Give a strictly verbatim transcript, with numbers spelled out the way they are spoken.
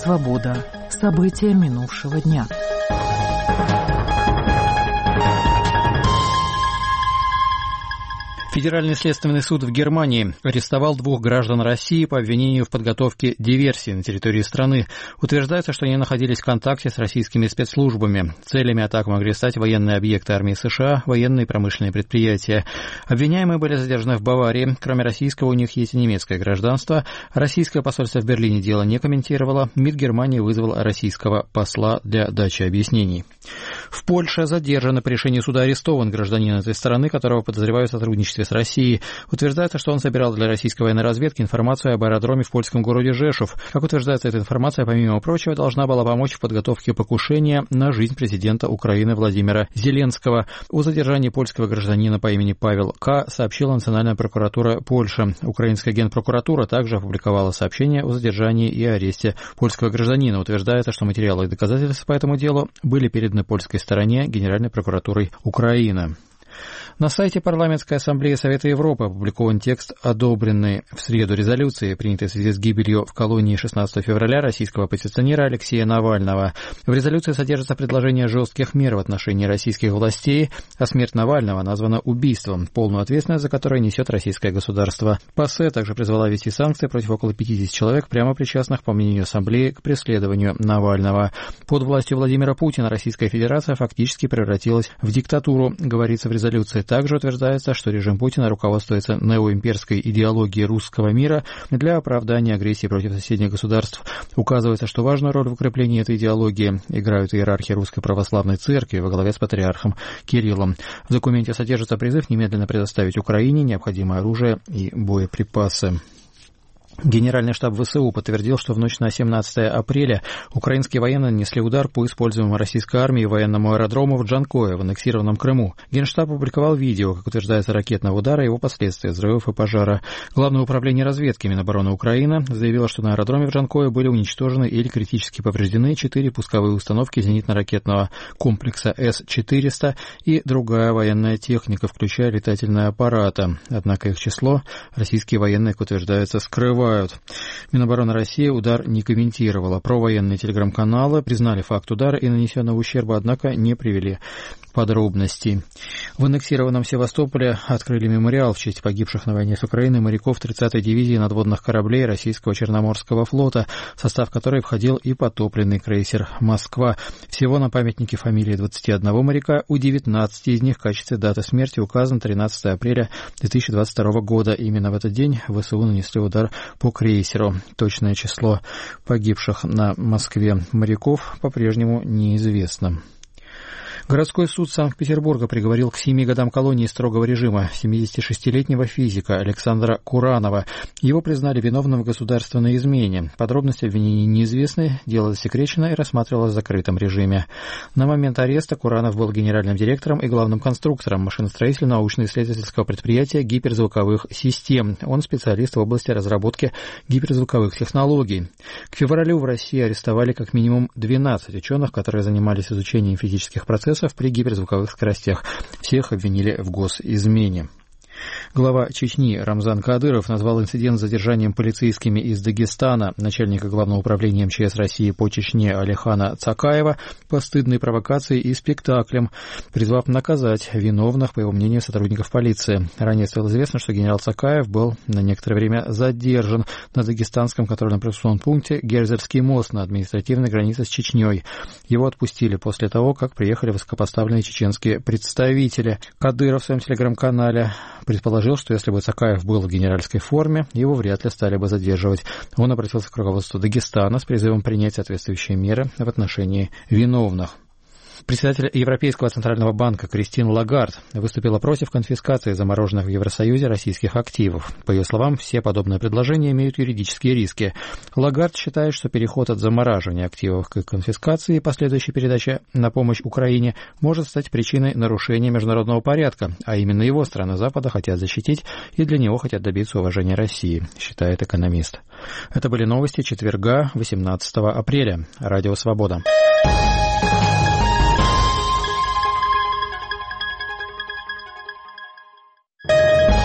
Свобода. События минувшего дня. Федеральный следственный суд в Германии арестовал двух граждан России по обвинению в подготовке диверсии на территории страны. Утверждается, что они находились в контакте с российскими спецслужбами. Целями атак могли стать военные объекты армии США, военные и промышленные предприятия. Обвиняемые были задержаны в Баварии. Кроме российского, у них есть и немецкое гражданство. Российское посольство в Берлине дело не комментировало. МИД Германии вызвал российского посла для дачи объяснений. В Польше задержан и по решению суда арестован гражданин этой страны, которого подозревают в сотрудничестве с Россией. Утверждается, что он собирал для российской военной разведки информацию об аэродроме в польском городе Жешув. Как утверждается, эта информация, помимо прочего, должна была помочь в подготовке покушения на жизнь президента Украины Владимира Зеленского. О задержании польского гражданина по имени Павел К. сообщила Национальная прокуратура Польши. Украинская генпрокуратура также опубликовала сообщение о задержании и аресте польского гражданина. Утверждается, что материалы и доказательства по этому делу были переданы польской стороне Генеральной прокуратурой Украины. На сайте Парламентской ассамблеи Совета Европы опубликован текст одобренной в среду резолюции, принятой в связи с гибелью в колонии шестнадцатого февраля российского оппозиционера Алексея Навального. В резолюции содержится предложение жестких мер в отношении российских властей, а смерть Навального названа убийством, полную ответственность за которое несет российское государство. ПАСЕ также призвала ввести санкции против около пятидесяти человек, прямо причастных, по мнению ассамблеи, к преследованию Навального. Под властью Владимира Путина Российская Федерация фактически превратилась в диктатуру, говорится в резолюции. Также утверждается, что режим Путина руководствуется неоимперской идеологией русского мира для оправдания агрессии против соседних государств. Указывается, что важную роль в укреплении этой идеологии играют иерархи Русской Православной Церкви во главе с патриархом Кириллом. В документе содержится призыв немедленно предоставить Украине необходимое оружие и боеприпасы. Генеральный штаб ВСУ подтвердил, что в ночь на семнадцатое апреля украинские военные нанесли удар по используемому российской армией военному аэродрому в Джанкое в аннексированном Крыму. Генштаб опубликовал видео, как утверждается, ракетного удара и его последствия, взрывов и пожара. Главное управление разведки Минобороны Украины заявило, что на аэродроме в Джанкое были уничтожены или критически повреждены четыре пусковые установки зенитно-ракетного комплекса С четыреста и другая военная техника, включая летательные аппараты. Однако их число российские военные, как утверждается, скрывают. Минобороны России удар не комментировала. Провоенные телеграм-каналы признали факт удара и нанесенного ущерба, однако не привели подробностей. В аннексированном Севастополе открыли мемориал в честь погибших на войне с Украиной моряков тридцатой дивизии надводных кораблей Российского Черноморского флота, в состав которой входил и потопленный крейсер «Москва». Всего на памятнике фамилии двадцати одного моряка, у девятнадцати из них в качестве даты смерти указан тринадцатое апреля две тысячи двадцать второго года. Именно в этот день ВСУ нанесли удар по крейсеру. Точное число погибших на Москве моряков по-прежнему неизвестно. Городской суд Санкт-Петербурга приговорил к семи годам колонии строгого режима семидесятишестилетнего физика Александра Куранова. Его признали виновным в государственной измене. Подробности обвинений неизвестны, дело засекречено и рассматривалось в закрытом режиме. На момент ареста Куранов был генеральным директором и главным конструктором машиностроительного научно-исследовательского предприятия гиперзвуковых систем. Он специалист в области разработки гиперзвуковых технологий. К февралю в России арестовали как минимум двенадцать ученых, которые занимались изучением физических процессов при гиперзвуковых скоростях. Всех обвинили в госизмене. Глава Чечни Рамзан Кадыров назвал инцидент с задержанием полицейскими из Дагестана начальника Главного управления МЧС России по Чечне Алихана Цакаева постыдной провокацией и спектаклем, призвав наказать виновных, по его мнению, сотрудников полиции. Ранее стало известно, что генерал Цакаев был на некоторое время задержан на дагестанском контрольно-пропускном пункте Герзельский мост на административной границе с Чечней. Его отпустили после того, как приехали высокопоставленные чеченские представители. Кадыров в своем телеграм-канале предположил, что если бы Цакаев был в генеральской форме, его вряд ли стали бы задерживать. Он обратился к руководству Дагестана с призывом принять соответствующие меры в отношении виновных. Председатель Европейского центрального банка Кристин Лагард выступила против конфискации замороженных в Евросоюзе российских активов. По ее словам, все подобные предложения имеют юридические риски. Лагард считает, что переход от замораживания активов к конфискации и последующей передаче на помощь Украине может стать причиной нарушения международного порядка, а именно его страны Запада хотят защитить и для него хотят добиться уважения России, считает экономист. Это были новости четверга, восемнадцатого апреля. Радио «Свобода».